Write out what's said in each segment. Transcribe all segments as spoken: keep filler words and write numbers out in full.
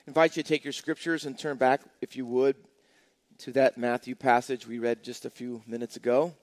invite you to take your scriptures and turn back, if you would, to that Matthew passage we read just a few minutes ago.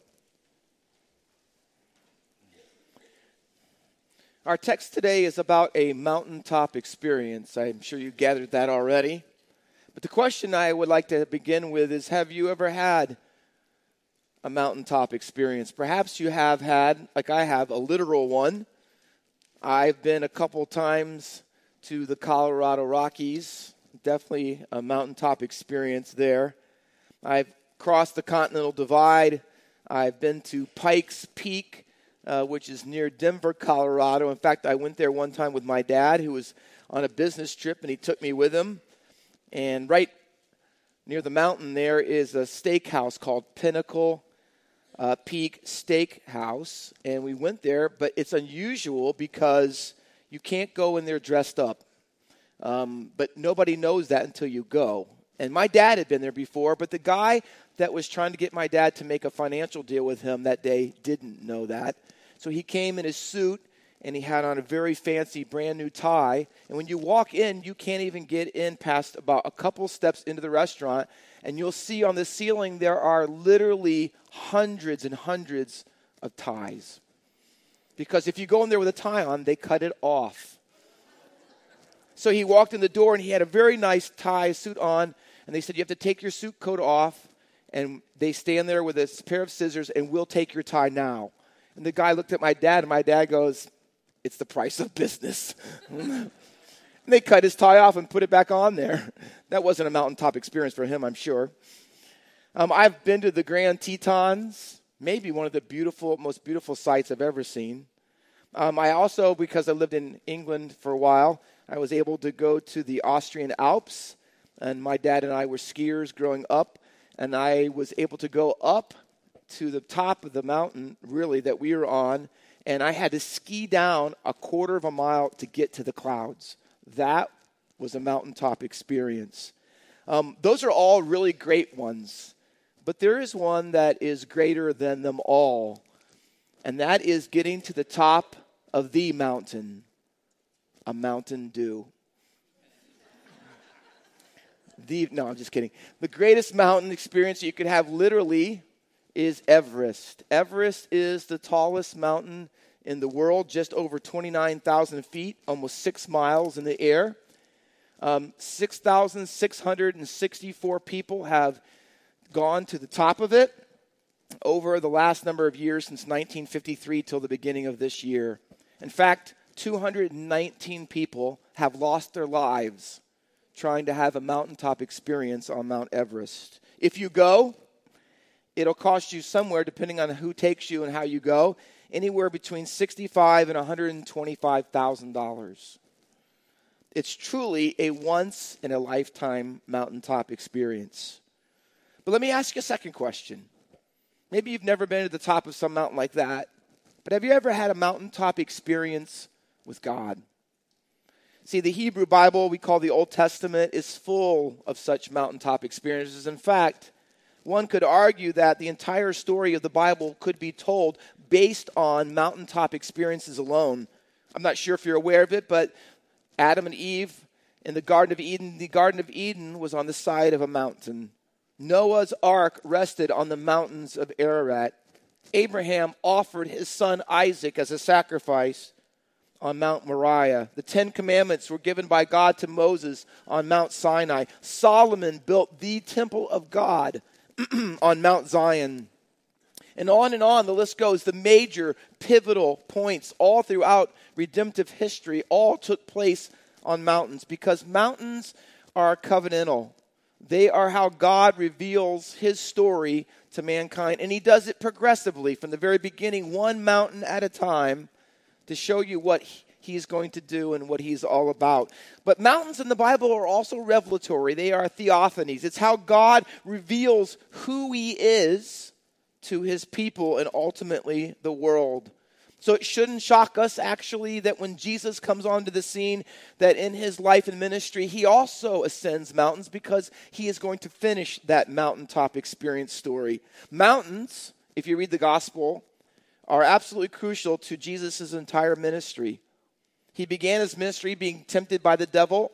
Our text today is about a mountaintop experience. I'm sure you gathered that already. But the question I would like to begin with is, have you ever had a mountaintop experience? Perhaps you have had, like I have, a literal one. I've been a couple times to the Colorado Rockies. Definitely a mountaintop experience there. I've crossed the Continental Divide. I've been to Pikes Peak, uh, which is near Denver, Colorado. In fact, I went there one time with my dad, who was on a business trip, and he took me with him. And right near the mountain there is a steakhouse called Pinnacle uh, Peak Steakhouse. And we went there, but it's unusual because you can't go in there dressed up. Um, but nobody knows that until you go. And my dad had been there before, but the guy that was trying to get my dad to make a financial deal with him that day didn't know that. So he came in his suit, and he had on a very fancy brand new tie. And when you walk in, you can't even get in past about a couple steps into the restaurant. And you'll see on the ceiling there are literally hundreds and hundreds of ties. Because if you go in there with a tie on, they cut it off. So he walked in the door, and he had a very nice tie suit on. And they said, you have to take your suit coat off. And they stand there with a pair of scissors, and we'll take your tie now. And the guy looked at my dad, and my dad goes, it's the price of business. And they cut his tie off and put it back on there. That wasn't a mountaintop experience for him, I'm sure. Um, I've been to the Grand Tetons, maybe one of the beautiful, most beautiful sights I've ever seen. Um, I also, because I lived in England for a while, I was able to go to the Austrian Alps. And my dad and I were skiers growing up. And I was able to go up to the top of the mountain, really, that we were on. And I had to ski down a quarter of a mile to get to the clouds. That was a mountaintop experience. Um, those are all really great ones. But there is one that is greater than them all. And that is getting to the top of the mountain, a Mountain Dew. The, no, I'm just kidding. The greatest mountain experience you could have literally is Everest. Everest is the tallest mountain in the world, just over twenty-nine thousand feet, almost six miles in the air. Um, six thousand six hundred sixty-four people have gone to the top of it over the last number of years, since nineteen fifty-three till the beginning of this year. In fact, two hundred nineteen people have lost their lives trying to have a mountaintop experience on Mount Everest. If you go, it'll cost you somewhere, depending on who takes you and how you go, anywhere between sixty-five thousand dollars and one hundred twenty-five thousand dollars. It's truly a once-in-a-lifetime mountaintop experience. But let me ask you a second question. Maybe you've never been to the top of some mountain like that, but have you ever had a mountaintop experience with God? See, the Hebrew Bible, we call the Old Testament, is full of such mountaintop experiences. In fact, one could argue that the entire story of the Bible could be told based on mountaintop experiences alone. I'm not sure if you're aware of it, but Adam and Eve in the Garden of Eden, the Garden of Eden was on the side of a mountain. Noah's ark rested on the mountains of Ararat. Abraham offered his son Isaac as a sacrifice on Mount Moriah. The Ten Commandments were given by God to Moses on Mount Sinai. Solomon built the temple of God on Mount Zion. And on and on the list goes. The major pivotal points all throughout redemptive history all took place on mountains, because mountains are covenantal. They are how God reveals his story to mankind. And he does it progressively from the very beginning, one mountain at a time, to show you what he's going to do and what he's all about. But mountains in the Bible are also revelatory. They are theophanies. It's how God reveals who he is to his people and ultimately the world. So it shouldn't shock us, actually, that when Jesus comes onto the scene, that in his life and ministry, he also ascends mountains, because he is going to finish that mountaintop experience story. Mountains, if you read the gospel, are absolutely crucial to Jesus' entire ministry. He began his ministry being tempted by the devil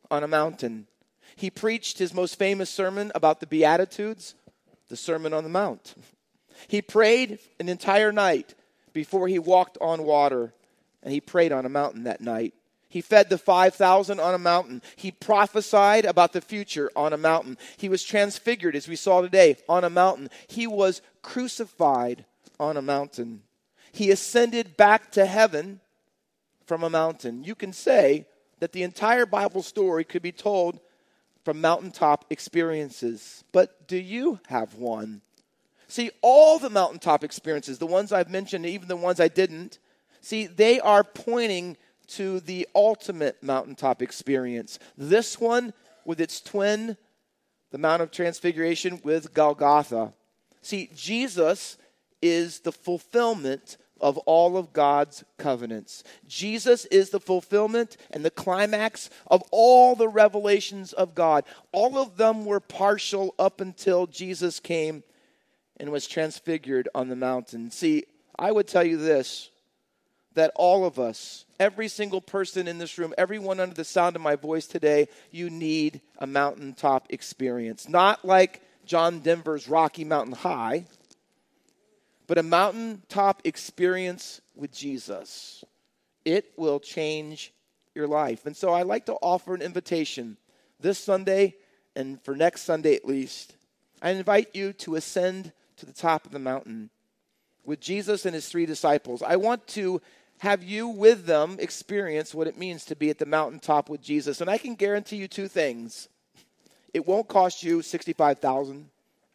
on a mountain. He preached his most famous sermon about the Beatitudes, the Sermon on the Mount. He prayed an entire night before he walked on water, and he prayed on a mountain that night. He fed the five thousand on a mountain. He prophesied about the future on a mountain. He was transfigured, as we saw today, on a mountain. He was crucified on a mountain. He ascended back to heaven from a mountain. You can say that the entire Bible story could be told from mountaintop experiences. But do you have one? See, all the mountaintop experiences, the ones I've mentioned, even the ones I didn't, see, they are pointing to the ultimate mountaintop experience. This one with its twin, the Mount of Transfiguration with Golgotha. See, Jesus is the fulfillment of all of God's covenants. Jesus is the fulfillment and the climax of all the revelations of God. All of them were partial up until Jesus came and was transfigured on the mountain. See, I would tell you this, that all of us, every single person in this room, everyone under the sound of my voice today, you need a mountaintop experience. Not like John Denver's Rocky Mountain High, but a mountaintop experience with Jesus. It will change your life. And so I like to offer an invitation this Sunday and for next Sunday at least. I invite you to ascend to the top of the mountain with Jesus and his three disciples. I want to have you with them experience what it means to be at the mountaintop with Jesus. And I can guarantee you two things. It won't cost you sixty-five thousand dollars,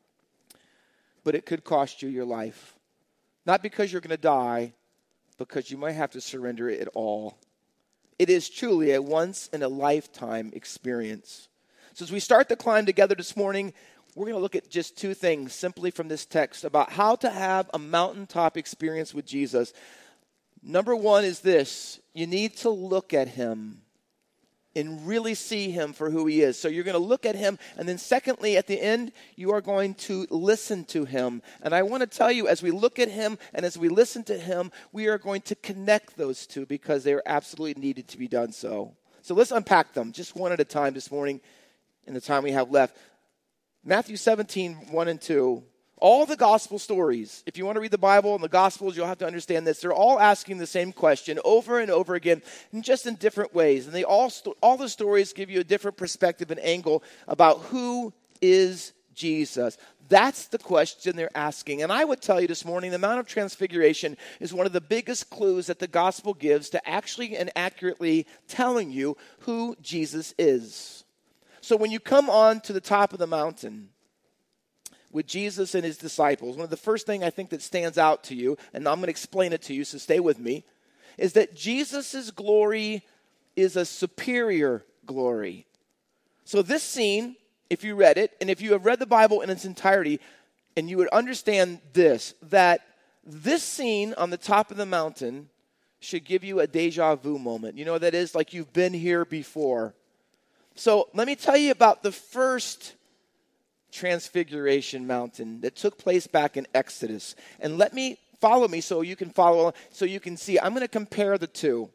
but it could cost you your life. Not because you're going to die, because you might have to surrender it all. It is truly a once-in-a-lifetime experience. So as we start the climb together this morning, we're going to look at just two things simply from this text about how to have a mountaintop experience with Jesus. Number one is this: you need to look at him and really see him for who he is. So you're going to look at him, and then secondly, at the end, you are going to listen to him. And I want to tell you, as we look at him and as we listen to him, we are going to connect those two because they are absolutely needed to be done so. So let's unpack them just one at a time this morning in the time we have left. Matthew seventeen, one and two. All the gospel stories, if you want to read the Bible and the gospels, you'll have to understand this. They're all asking the same question over and over again, and just in different ways. And they all, sto- all the stories give you a different perspective and angle about who is Jesus. That's the question they're asking. And I would tell you this morning, the Mount of Transfiguration is one of the biggest clues that the gospel gives to actually and accurately telling you who Jesus is. So when you come on to the top of the mountain with Jesus and his disciples, one of the first things I think that stands out to you, and I'm going to explain it to you, so stay with me, is that Jesus' glory is a superior glory. So this scene, if you read it, and if you have read the Bible in its entirety, and you would understand this, that this scene on the top of the mountain should give you a deja vu moment. You know what that is? Like you've been here before. So let me tell you about the first Transfiguration mountain that took place back in Exodus. And let me follow me so you can follow, so you can see. I'm going to compare the two.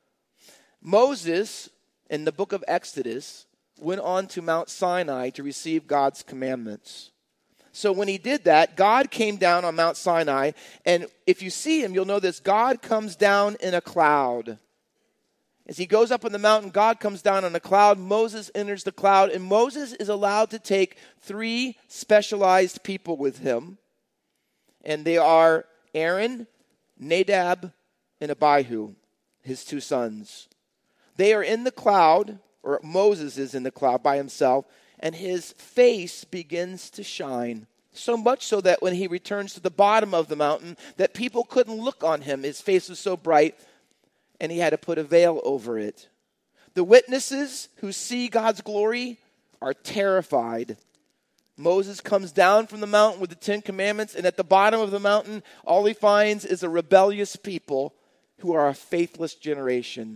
Moses, in the book of Exodus, went on to Mount Sinai to receive God's commandments. So when he did that, God came down on Mount Sinai, and if you see him, you'll know this. God comes down in a cloud. As he goes up on the mountain, God comes down on a cloud. Moses enters the cloud, and Moses is allowed to take three specialized people with him. And they are Aaron, Nadab, and Abihu, his two sons. They are in the cloud, or Moses is in the cloud by himself, and his face begins to shine. So much so that when he returns to the bottom of the mountain, that people couldn't look on him. His face was so bright, and he had to put a veil over it. The witnesses who see God's glory are terrified. Moses comes down from the mountain with the Ten Commandments, and at the bottom of the mountain, all he finds is a rebellious people who are a faithless generation.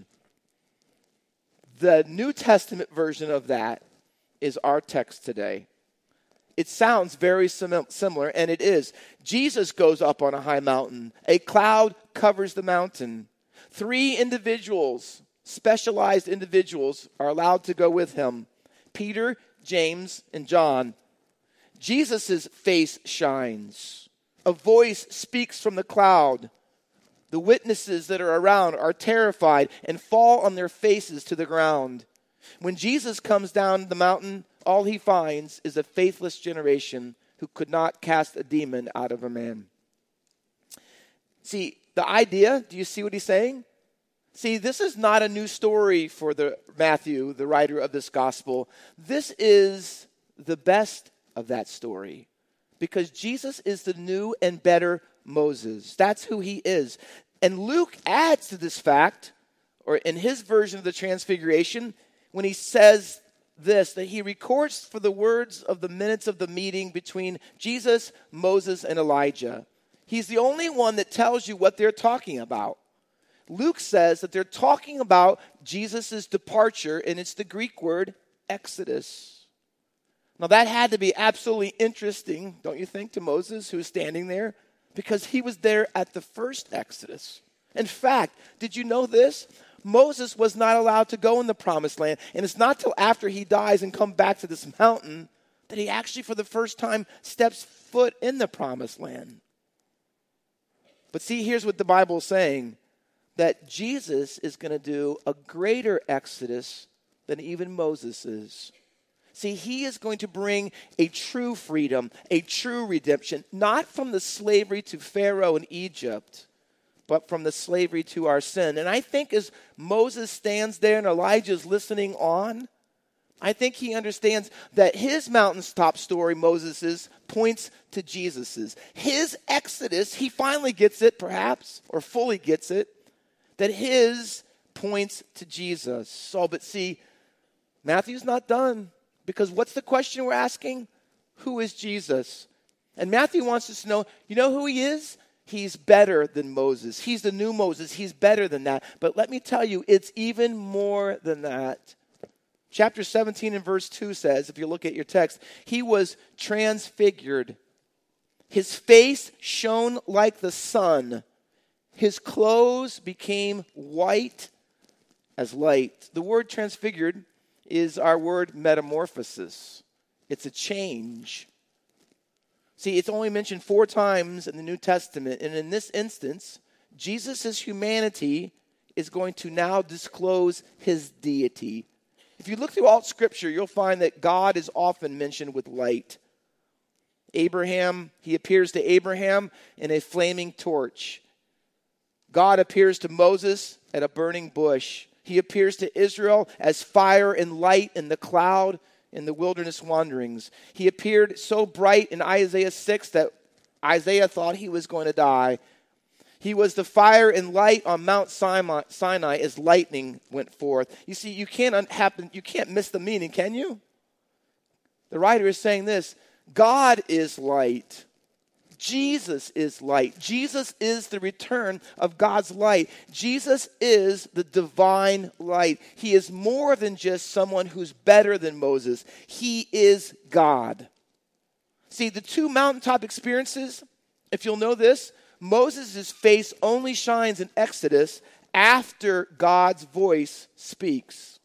The New Testament version of that is our text today. It sounds very sim- similar, and it is. Jesus goes up on a high mountain. A cloud covers the mountain. Three individuals specialized individuals are allowed to go with him: Peter, James, and John. Jesus' face shines. A voice speaks from the cloud. The witnesses that are around are terrified and fall on their faces to the ground. When Jesus comes down the mountain, all he finds is a faithless generation who could not cast a demon out of a man. See, the idea, do you see what he's saying? See, this is not a new story for the Matthew, the writer of this gospel. This is the best of that story, because Jesus is the new and better Moses. That's who he is. And Luke adds to this fact, or in his version of the Transfiguration, when he says this, that he records for the words of the minutes of the meeting between Jesus, Moses, and Elijah. He's the only one that tells you what they're talking about. Luke says that they're talking about Jesus' departure, and it's the Greek word exodus. Now that had to be absolutely interesting, don't you think, to Moses, who was standing there? Because he was there at the first exodus. In fact, did you know this? Moses was not allowed to go in the promised land. And it's not till after he dies and comes back to this mountain that he actually, for the first time, steps foot in the promised land. But see, here's what the Bible is saying, that Jesus is going to do a greater exodus than even Moses is. See, he is going to bring a true freedom, a true redemption, not from the slavery to Pharaoh in Egypt, but from the slavery to our sin. And I think as Moses stands there and Elijah is listening on, I think he understands that his mountaintop story, Moses's, points to Jesus's. His exodus, he finally gets it, perhaps, or fully gets it, that his points to Jesus. So, but see, Matthew's not done. Because what's the question we're asking? Who is Jesus? And Matthew wants us to know, you know who he is? He's better than Moses. He's the new Moses. He's better than that. But let me tell you, it's even more than that. Chapter seventeen and verse two says, if you look at your text, he was transfigured. His face shone like the sun. His clothes became white as light. The word transfigured is our word metamorphosis. It's a change. See, it's only mentioned four times in the New Testament, and in this instance, Jesus' humanity is going to now disclose his deity. If you look through all Scripture, you'll find that God is often mentioned with light. Abraham, he appears to Abraham in a flaming torch. God appears to Moses at a burning bush. He appears to Israel as fire and light in the cloud in the wilderness wanderings. He appeared so bright in Isaiah six that Isaiah thought he was going to die. He was the fire and light on Mount Sinai as lightning went forth. You see, you can't happen, you can't miss the meaning, can you? The writer is saying this: God is light. Jesus is light. Jesus is the return of God's light. Jesus is the divine light. He is more than just someone who's better than Moses. He is God. See, the two mountaintop experiences, if you'll know this, Moses' face only shines in Exodus after God's voice speaks.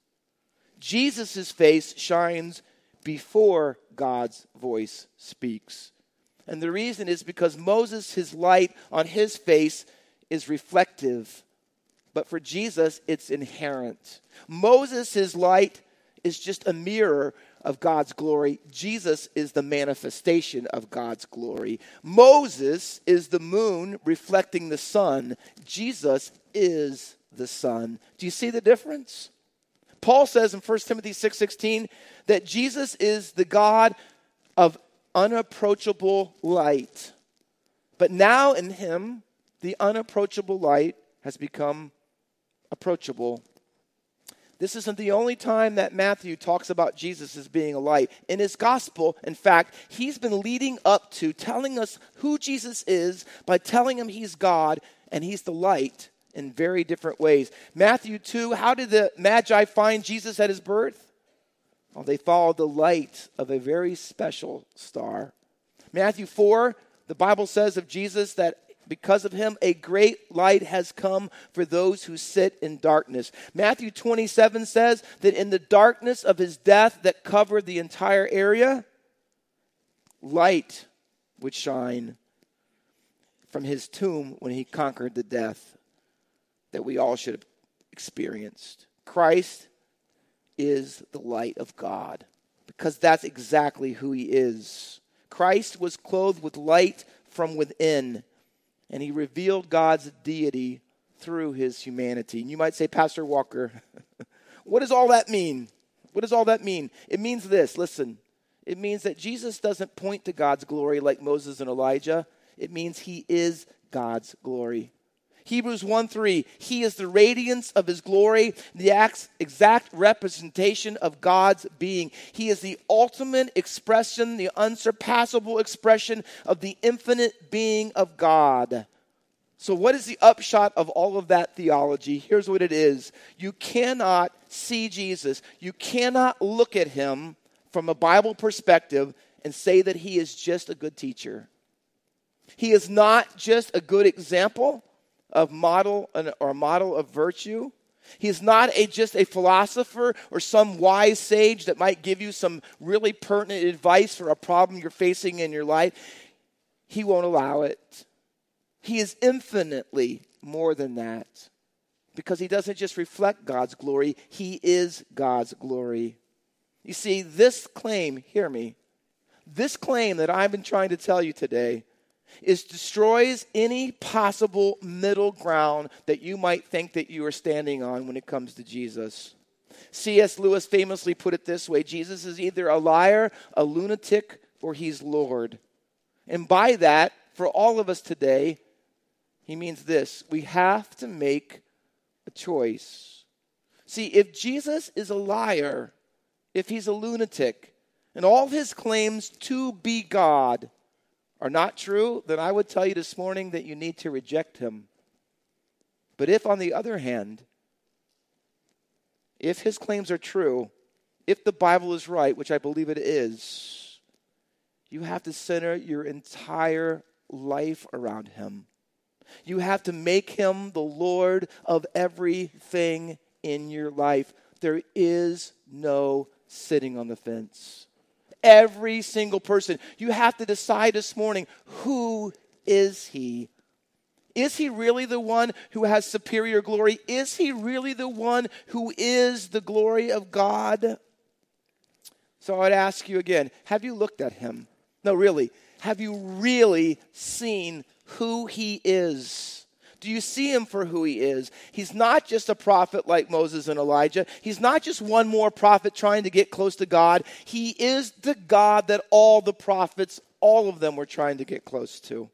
Jesus' face shines before God's voice speaks. And the reason is because Moses, his light on his face is reflective. But for Jesus, it's inherent. Moses, his light is just a mirror of God's glory. Jesus is the manifestation of God's glory. Moses is the moon reflecting the sun. Jesus is the sun. Do you see the difference? Paul says in First Timothy six sixteen that Jesus is the God of unapproachable light. But now in him, the unapproachable light has become approachable. This isn't the only time that Matthew talks about Jesus as being a light. In his gospel, in fact, he's been leading up to telling us who Jesus is by telling him he's God and he's the light in very different ways. Matthew two, how did the Magi find Jesus at his birth? Well, they followed the light of a very special star. Matthew four, the Bible says of Jesus that Because of him, a great light has come for those who sit in darkness. Matthew twenty-seven says that in the darkness of his death that covered the entire area, light would shine from his tomb when he conquered the death that we all should have experienced. Christ is the light of God, because that's exactly who he is. Christ was clothed with light from within, and he revealed God's deity through his humanity. And you might say, Pastor Walker, what does all that mean? What does all that mean? It means this, listen. It means that Jesus doesn't point to God's glory like Moses and Elijah. It means he is God's glory. Hebrews one three, he is the radiance of his glory, the exact representation of God's being. He is the ultimate expression, the unsurpassable expression of the infinite being of God. So what is the upshot of all of that theology? Here's what it is. You cannot see Jesus. You cannot look at him from a Bible perspective and say that he is just a good teacher. He is not just a good example of model or a model of virtue. He is not a, just a philosopher or some wise sage that might give you some really pertinent advice for a problem you're facing in your life. He won't allow it. He is infinitely more than that, because he doesn't just reflect God's glory. He is God's glory. You see, this claim, hear me, this claim that I've been trying to tell you today is destroys any possible middle ground that you might think that you are standing on when it comes to Jesus. C S Lewis famously put it this way: Jesus is either a liar, a lunatic, or he's Lord. And by that, for all of us today, he means this: we have to make a choice. See, if Jesus is a liar, if he's a lunatic, and all his claims to be God are not true, then I would tell you this morning that you need to reject him. But if, on the other hand, if his claims are true, if the Bible is right, which I believe it is, you have to center your entire life around him. You have to make him the Lord of everything in your life. There is no sitting on the fence. Every single person. You have to decide this morning, who is he? Is he really the one who has superior glory? Is he really the one who is the glory of God? So I'd ask you again, have you looked at him? No, really. Have you really seen who he is? Do you see him for who he is? He's not just a prophet like Moses and Elijah. He's not just one more prophet trying to get close to God. He is the God that all the prophets, all of them, were trying to get close to.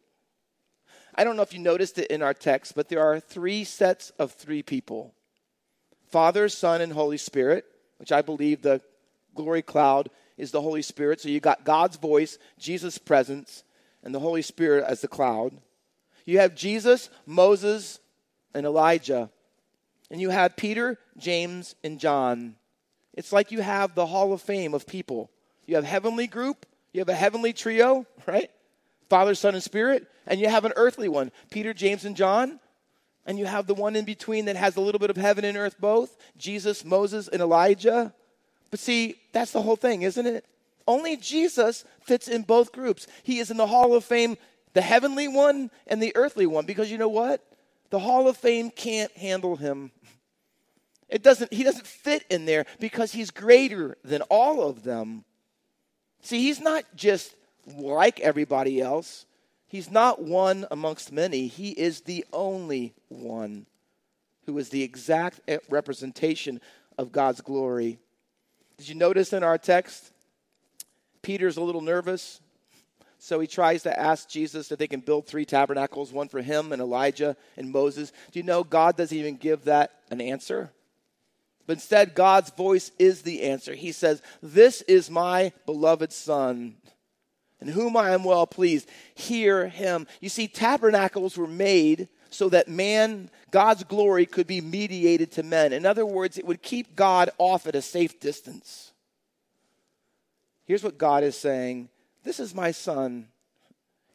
I don't know if you noticed it in our text, but there are three sets of three people: Father, Son, and Holy Spirit, which I believe the glory cloud is the Holy Spirit. So you got God's voice, Jesus' presence, and the Holy Spirit as the cloud. You have Jesus, Moses, and Elijah. And you have Peter, James, and John. It's like you have the Hall of Fame of people. You have heavenly group, you have a heavenly trio, right? Father, Son, and Spirit. And you have an earthly one, Peter, James, and John. And you have the one in between that has a little bit of heaven and earth both, Jesus, Moses, and Elijah. But see, that's the whole thing, isn't it? Only Jesus fits in both groups. He is in the Hall of Fame, the heavenly one and the earthly one, because you know what? The Hall of Fame can't handle him. It doesn't, he doesn't fit in there because he's greater than all of them. See, he's not just like everybody else. He's not one amongst many. He is the only one who is the exact representation of God's glory. Did you notice in our text, Peter's a little nervous? So he tries to ask Jesus if they can build three tabernacles, one for him and Elijah and Moses. Do you know God doesn't even give that an answer? But instead, God's voice is the answer. He says, "This is my beloved Son, in whom I am well pleased. Hear him." You see, tabernacles were made so that man, God's glory, could be mediated to men. In other words, it would keep God off at a safe distance. Here's what God is saying. This is my Son.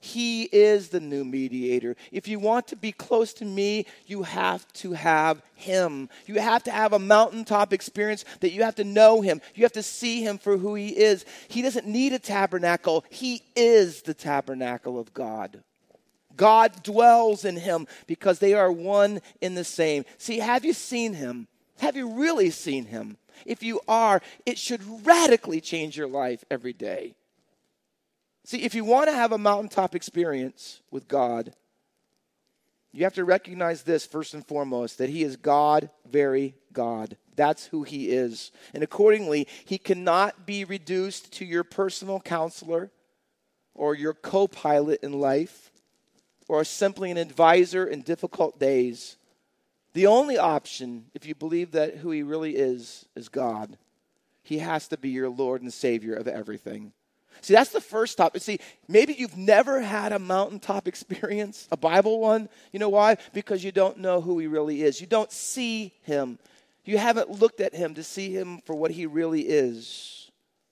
He is the new mediator. If you want to be close to me, you have to have him. You have to have a mountaintop experience that you have to know him. You have to see him for who he is. He doesn't need a tabernacle. He is the tabernacle of God. God dwells in him because they are one in the same. See, have you seen him? Have you really seen him? If you are, it should radically change your life every day. See, if you want to have a mountaintop experience with God, you have to recognize this first and foremost, that he is God, very God. That's who he is. And accordingly, he cannot be reduced to your personal counselor or your co-pilot in life or simply an advisor in difficult days. The only option, if you believe that who he really is, is God, he has to be your Lord and Savior of everything. See, that's the first topic. See, maybe you've never had a mountaintop experience, a Bible one. You know why? Because you don't know who he really is. You don't see him. You haven't looked at him to see him for what he really is.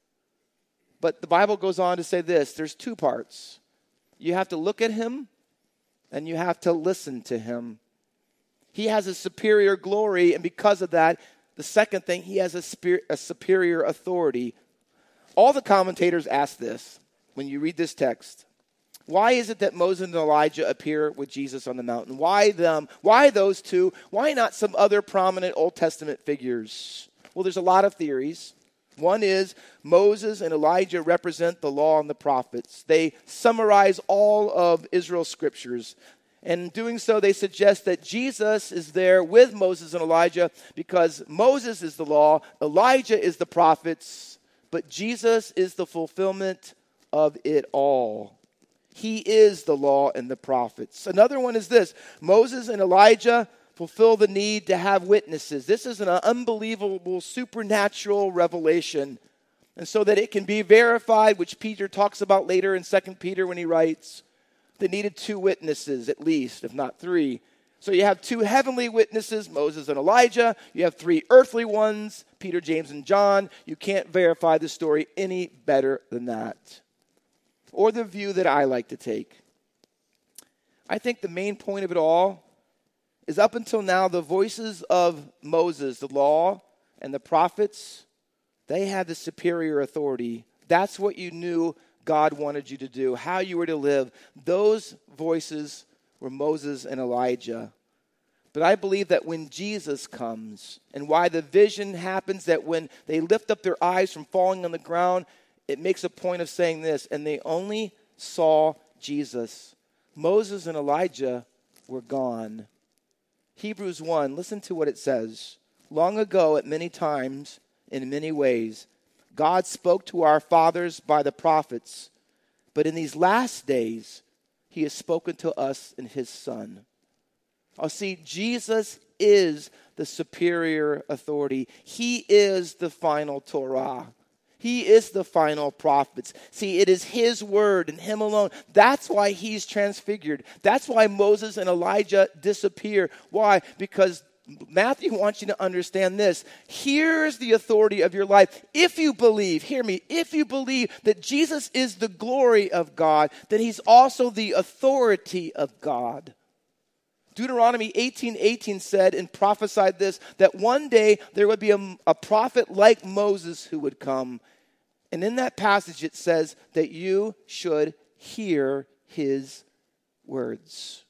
But the Bible goes on to say this. There's two parts. You have to look at him, and you have to listen to him. He has a superior glory, and because of that, the second thing, he has a, spir- a superior authority. All the commentators ask this when you read this text. Why is it that Moses and Elijah appear with Jesus on the mountain? Why them? Why those two? Why not some other prominent Old Testament figures? Well, there's a lot of theories. One is Moses and Elijah represent the law and the prophets. They summarize all of Israel's scriptures. And in doing so, they suggest that Jesus is there with Moses and Elijah because Moses is the law, Elijah is the prophets, but Jesus is the fulfillment of it all. He is the law and the prophets. Another one is this. Moses and Elijah fulfill the need to have witnesses. This is an unbelievable supernatural revelation. And so that it can be verified, which Peter talks about later in Second Peter when he writes, they needed two witnesses at least, if not three. So you have two heavenly witnesses, Moses and Elijah. You have three earthly ones, Peter, James, and John. You can't verify the story any better than that. Or the view that I like to take. I think the main point of it all is up until now, the voices of Moses, the law, and the prophets, they had the superior authority. That's what you knew God wanted you to do, how you were to live. Those voices were Moses and Elijah. But I believe that when Jesus comes and why the vision happens, that when they lift up their eyes from falling on the ground, it makes a point of saying this, and they only saw Jesus. Moses and Elijah were gone. Hebrews one, listen to what it says. Long ago, at many times, in many ways, God spoke to our fathers by the prophets, but in these last days, he has spoken to us in his Son. Oh, see, Jesus is the superior authority. He is the final Torah. He is the final prophets. See, it is his word and him alone. That's why he's transfigured. That's why Moses and Elijah disappear. Why? Because Matthew wants you to understand this. Here's the authority of your life. If you believe, hear me, if you believe that Jesus is the glory of God, then he's also the authority of God. Deuteronomy eighteen eighteen said and prophesied this, that one day there would be a, a prophet like Moses who would come. And in that passage it says that you should hear his words.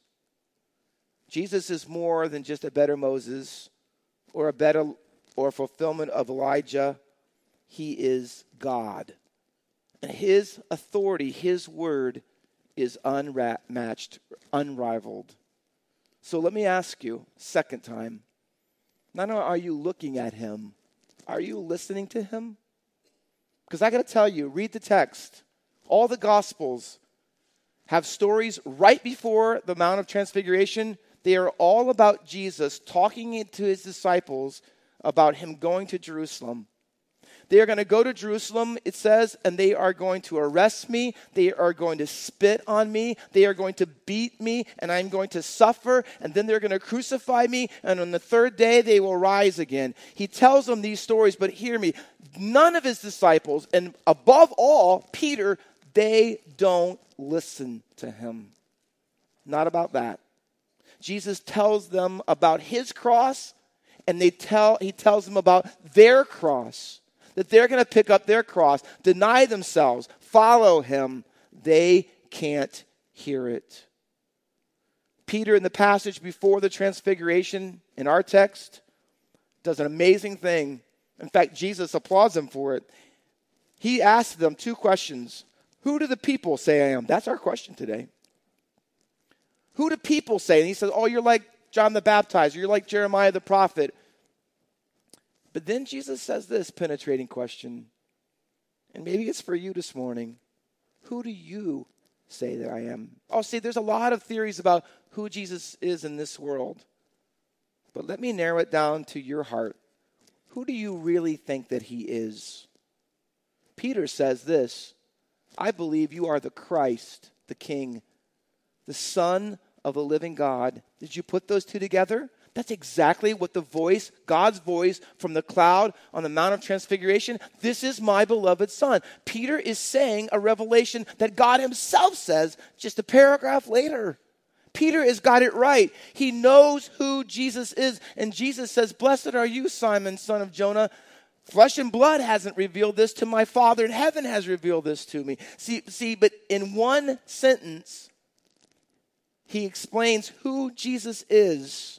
Jesus is more than just a better Moses or a better or fulfillment of Elijah. He is God. And his authority, his word is unmatched, unrivaled. So let me ask you, second time, not only are you looking at him, are you listening to him? Because I got to tell you, read the text. All the Gospels have stories right before the Mount of Transfiguration. They are all about Jesus talking to his disciples about him going to Jerusalem. They are going to go to Jerusalem, it says, and they are going to arrest me. They are going to spit on me. They are going to beat me, and I'm going to suffer. And then they're going to crucify me, and on the third day they will rise again. He tells them these stories, but hear me. None of his disciples, and above all, Peter, they don't listen to him. Not about that. Jesus tells them about his cross, and they tell he tells them about their cross, that they're going to pick up their cross, deny themselves, follow him. They can't hear it. Peter, in the passage before the transfiguration in our text, does an amazing thing. In fact, Jesus applauds him for it. He asks them two questions. Who do the people say I am? That's our question today. Who do people say? And he says, oh, you're like John the Baptizer. You're like Jeremiah the prophet. But then Jesus says this penetrating question. And maybe it's for you this morning. Who do you say that I am? Oh, see, there's a lot of theories about who Jesus is in this world. But let me narrow it down to your heart. Who do you really think that he is? Peter says this, I believe you are the Christ, the King, the Son of the living God. Did you put those two together? That's exactly what the voice, God's voice from the cloud on the Mount of Transfiguration, this is my beloved Son. Peter is saying a revelation that God himself says just a paragraph later. Peter has got it right. He knows who Jesus is. And Jesus says, blessed are you, Simon, son of Jonah. Flesh and blood hasn't revealed this to my Father in heaven has revealed this to me. See, see, but in one sentence, he explains who Jesus is.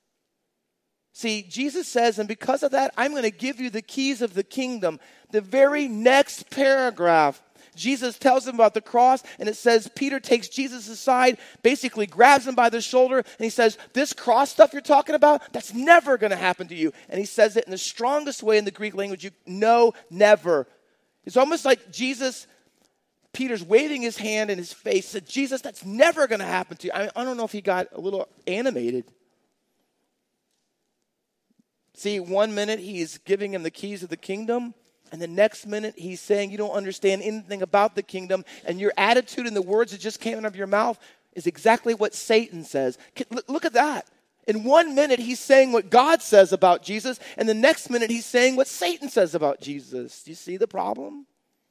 See, Jesus says, and because of that, I'm going to give you the keys of the kingdom. The very next paragraph, Jesus tells him about the cross, and it says Peter takes Jesus aside, basically grabs him by the shoulder, and he says, this cross stuff you're talking about, that's never going to happen to you. And he says it in the strongest way in the Greek language, you know, never. It's almost like Jesus, Peter's waving his hand in his face, said, Jesus, that's never going to happen to you. I, I don't know if he got a little animated. See, one minute he's giving him the keys of the kingdom, and the next minute he's saying you don't understand anything about the kingdom, and your attitude and the words that just came out of your mouth is exactly what Satan says. Look at that. In one minute he's saying what God says about Jesus, and the next minute he's saying what Satan says about Jesus. Do you see the problem?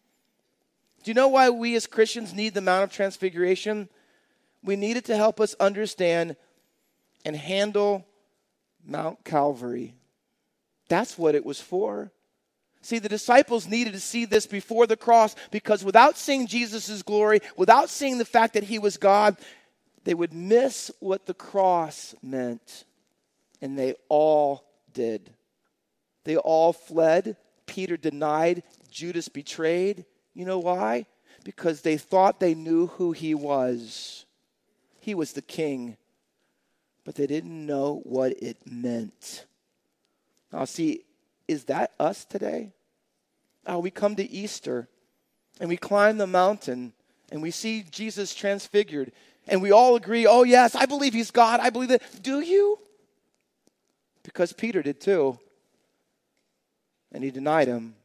Do you know why we as Christians need the Mount of Transfiguration? We need it to help us understand and handle Mount Calvary. That's what it was for. See, the disciples needed to see this before the cross because without seeing Jesus' glory, without seeing the fact that he was God, they would miss what the cross meant. And they all did. They all fled. Peter denied. Judas betrayed. You know why? Because they thought they knew who he was. He was the king. But they didn't know what it meant. Now, see, is that us today? Oh, we come to Easter and we climb the mountain and we see Jesus transfigured and we all agree, oh, yes, I believe he's God. I believe that. Do you? Because Peter did too. And he denied him.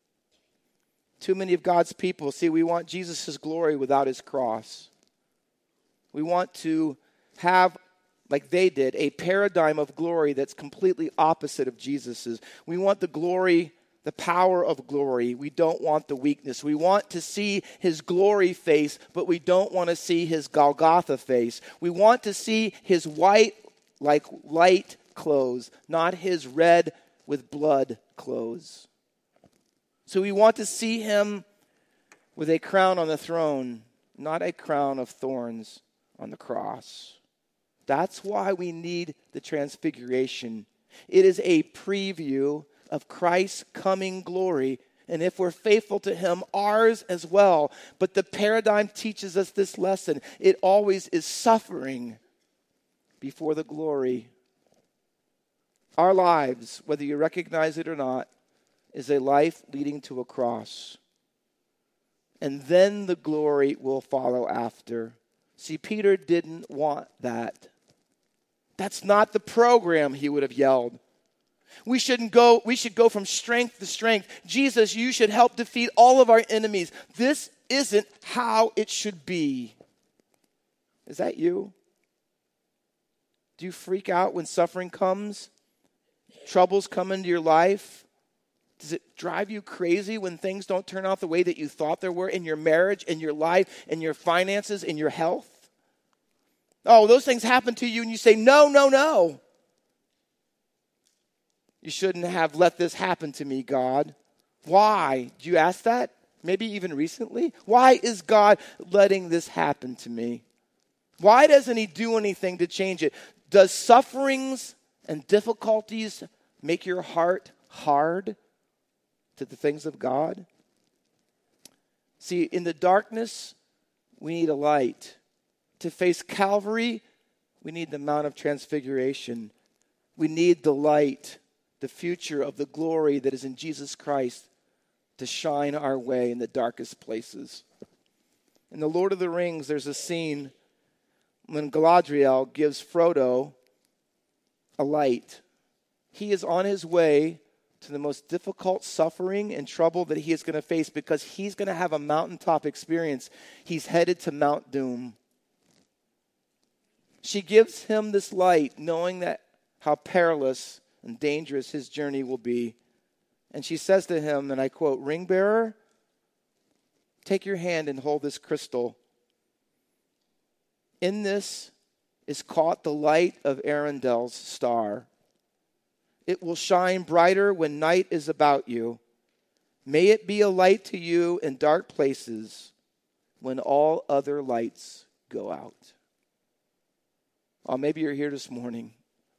Too many of God's people, see, we want Jesus' glory without his cross. We want to have, like they did, a paradigm of glory that's completely opposite of Jesus's. We want the glory, the power of glory. We don't want the weakness. We want to see his glory face, but we don't want to see his Golgotha face. We want to see his white, like light clothes, not his red with blood clothes. So we want to see him with a crown on the throne, not a crown of thorns on the cross. That's why we need the transfiguration. It is a preview of Christ's coming glory, and if we're faithful to him, ours as well. But the paradigm teaches us this lesson. It always is suffering before the glory. Our lives, whether you recognize it or not, is a life leading to a cross. And then the glory will follow after. See, Peter didn't want that. That's not the program, he would have yelled. We shouldn't go, we should go from strength to strength. Jesus, you should help defeat all of our enemies. This isn't how it should be. Is that you? Do you freak out when suffering comes? Troubles come into your life? Does it drive you crazy when things don't turn out the way that you thought they were in your marriage, in your life, in your finances, in your health? Oh, those things happen to you and you say, no, no, no. You shouldn't have let this happen to me, God. Why? Do you ask that? Maybe even recently? Why is God letting this happen to me? Why doesn't he do anything to change it? Does sufferings and difficulties make your heart hard to the things of God? See, in the darkness, we need a light. To face Calvary, we need the Mount of Transfiguration. We need the light, the future of the glory that is in Jesus Christ to shine our way in the darkest places. In The Lord of the Rings, there's a scene when Galadriel gives Frodo a light. He is on his way to the most difficult suffering and trouble that he is going to face because he's going to have a mountaintop experience. He's headed to Mount Doom. She gives him this light, knowing that how perilous and dangerous his journey will be. And she says to him, and I quote, "Ring bearer, take your hand and hold this crystal. In this is caught the light of Arendel's star. It will shine brighter when night is about you. May it be a light to you in dark places when all other lights go out." Oh, maybe you're here this morning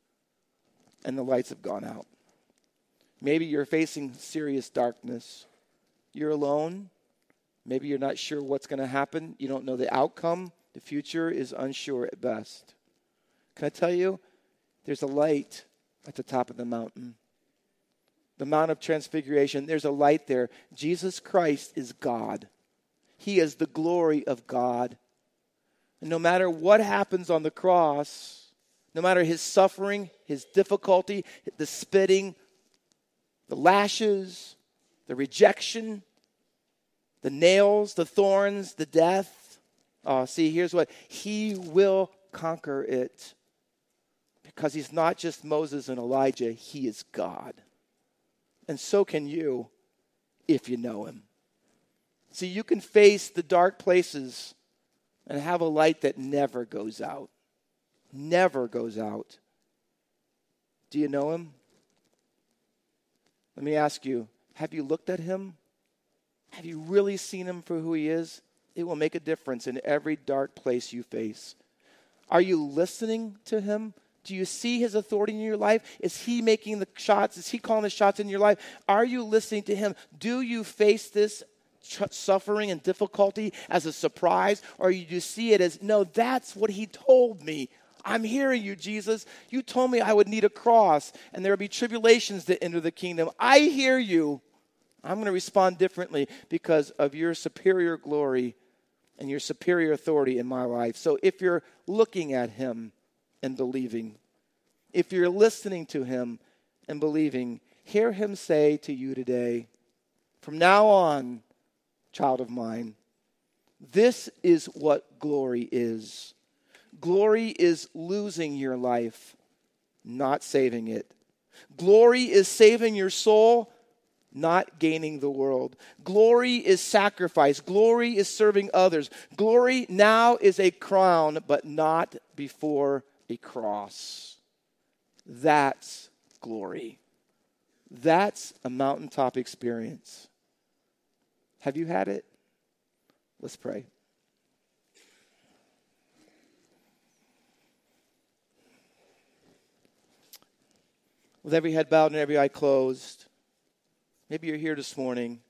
and the lights have gone out. Maybe you're facing serious darkness. You're alone. Maybe you're not sure what's going to happen. You don't know the outcome. The future is unsure at best. Can I tell you, there's a light at the top of the mountain. The Mount of Transfiguration, there's a light there. Jesus Christ is God. He is the glory of God. And no matter what happens on the cross, no matter his suffering, his difficulty, the spitting, the lashes, the rejection, the nails, the thorns, the death. Oh, see, here's what. He will conquer it. Because he's not just Moses and Elijah, he is God. And so can you if you know him. See, you can face the dark places and have a light that never goes out. Never goes out. Do you know him? Let me ask you, have you looked at him? Have you really seen him for who he is? It will make a difference in every dark place you face. Are you listening to him? Do you see his authority in your life? Is he making the shots? Is he calling the shots in your life? Are you listening to him? Do you face this suffering and difficulty as a surprise? Or do you see it as, no, that's what he told me. I'm hearing you, Jesus. You told me I would need a cross and there would be tribulations to enter the kingdom. I hear you. I'm going to respond differently because of your superior glory and your superior authority in my life. So if you're looking at him and believing, if you're listening to him and believing, hear him say to you today, from now on, child of mine, this is what glory is. Glory is losing your life, not saving it. Glory is saving your soul, not gaining the world. Glory is sacrifice. Glory is serving others. Glory now is a crown, but not before a cross. That's glory. That's a mountaintop experience. Have you had it? Let's pray. With every head bowed and every eye closed, maybe you're here this morning.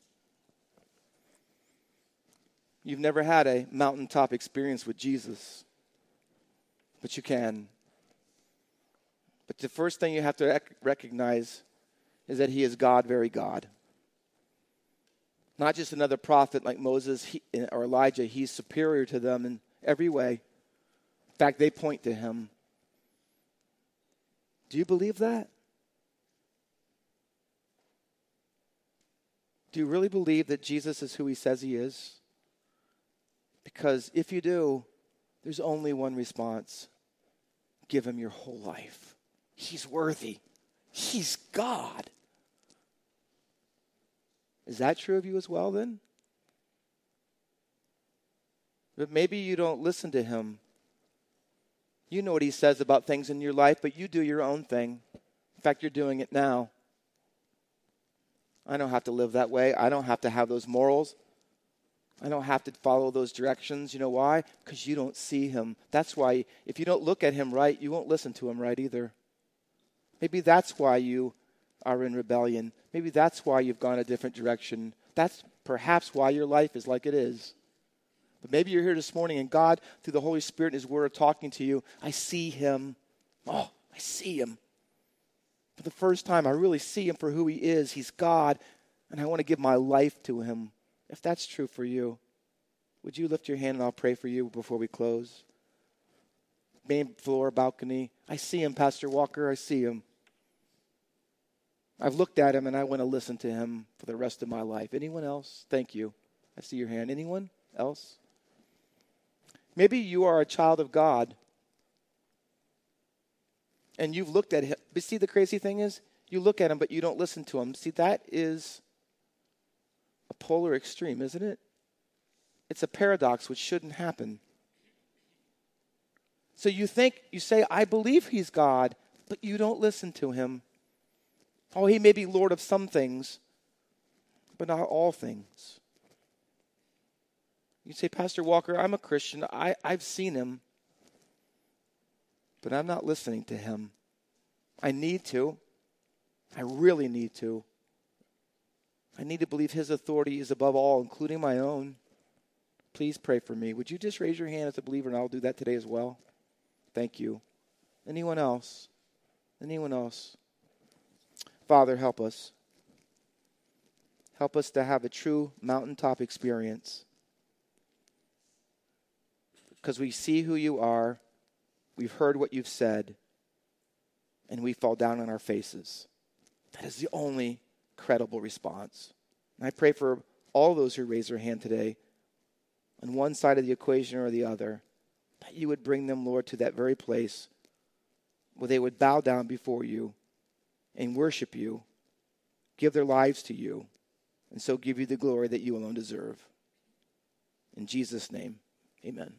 You've never had a mountaintop experience with Jesus, but you can. But the first thing you have to rec- recognize is that he is God, very God. Not just another prophet like Moses he, or Elijah. He's superior to them in every way. In fact, they point to him. Do you believe that? Do you really believe that Jesus is who he says he is? Because if you do, there's only one response. Give him your whole life. He's worthy. He's God. Is that true of you as well then? But maybe you don't listen to him. You know what he says about things in your life, but you do your own thing. In fact, you're doing it now. I don't have to live that way. I don't have to have those morals. I don't have to follow those directions. You know why? Because you don't see him. That's why if you don't look at him right, you won't listen to him right either. Maybe that's why you are in rebellion. Maybe that's why you've gone a different direction. That's perhaps why your life is like it is. But maybe you're here this morning and God, through the Holy Spirit and his word, talking to you. I see him. Oh, I see him. For the first time, I really see him for who he is. He's God, and I want to give my life to him. If that's true for you, would you lift your hand and I'll pray for you before we close? Main floor, balcony. I see him, Pastor Walker. I see him. I've looked at him and I want to listen to him for the rest of my life. Anyone else? Thank you. I see your hand. Anyone else? Maybe you are a child of God and you've looked at him. But see, the crazy thing is, you look at him, but you don't listen to him. See, that is a polar extreme, isn't it? It's a paradox which shouldn't happen. So you think, you say, I believe he's God, but you don't listen to him. Oh, he may be Lord of some things, but not all things. You say, Pastor Walker, I'm a Christian. I, I've seen him, but I'm not listening to him. I need to. I really need to. I need to believe his authority is above all, including my own. Please pray for me. Would you just raise your hand as a believer, and I'll do that today as well? Thank you. Anyone else? Anyone else? Father, help us. Help us to have a true mountaintop experience. Because we see who you are, we've heard what you've said, and we fall down on our faces. That is the only credible response. And I pray for all those who raise their hand today, on one side of the equation or the other, that you would bring them, Lord, to that very place where they would bow down before you and worship you, give their lives to you, and so give you the glory that you alone deserve. In Jesus' name, amen.